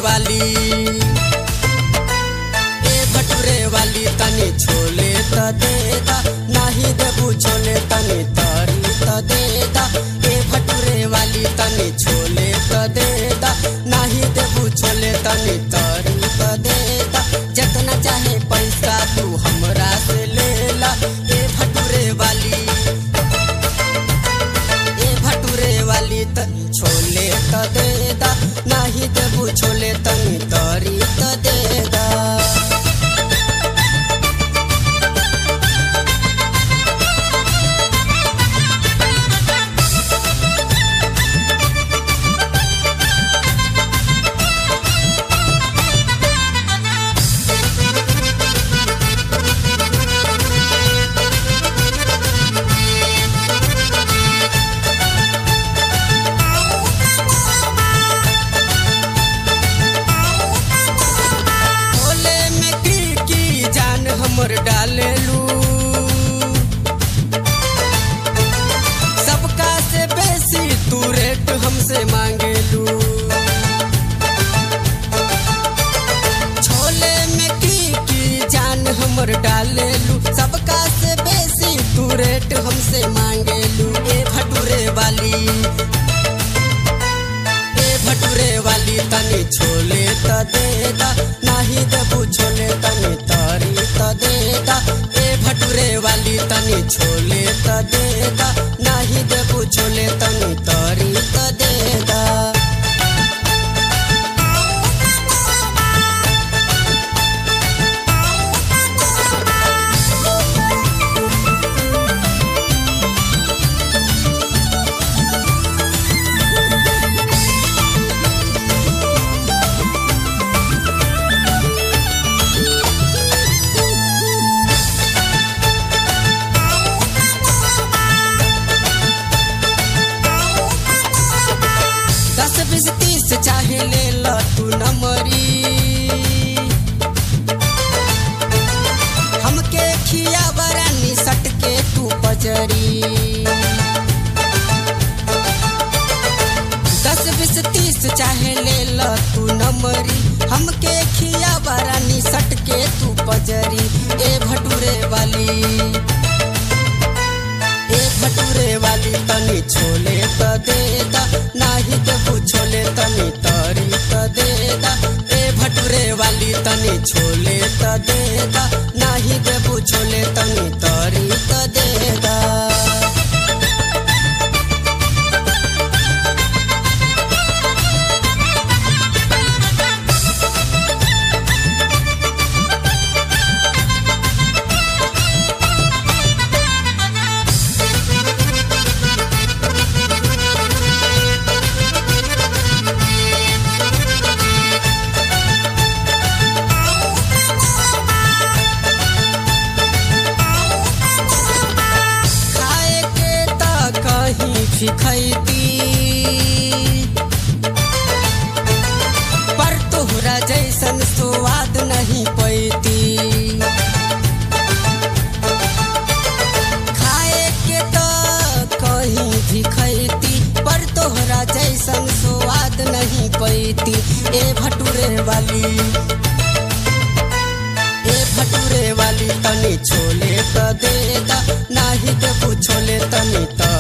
वाली ए भटूरे वाली तनी छोले त देदा नाही देबू छोले तनी तरी त देदा ए भटूरे वाली तनी छोले त देदा नाही देबू छोले तनी तरी त देदा जितना चाहे पैसा तू हमरा से लेला ए भटूरे वाली तनी छोले त देदा नाही देबू छोले तनी तरी त देदा हमर डालेलू सबका से बेसी तू रेट हमसे मांगेलू छोले में की जान हमर डालेलू सबका से बेसी तू रेट हमसे मांगेलू ए भटूरे वाली तनी छोले त देदा नाही देबू छोले तनी तरी त देदा ए भटूरे वाली तनी छोले त देदा नाही देबू छोले तनी तरी त देदा बीस तीस चाहे ले ला तू नमरी हमके खिया बरानी सटके तू पजरी 10 20 30 चाहे ले ला तू नमरी हमके खिया बरानी सटके तू पजरी ए भटूरे वाली तनी छोले त देदा नाही देबू छोले तनी तरी त देदा ए भटूरे वाली तनी छोले त देदा नाही देबू छोले तनी तरी त देदा खैती पर तोहरा जैसन स्वाद नहीं पैती खाए के तो कहीं भी खैती पर तोहरा जैसन स्वाद नहीं पैती ए भटूरे वाली तनी छोले त देदा नाही देबू छोले तनी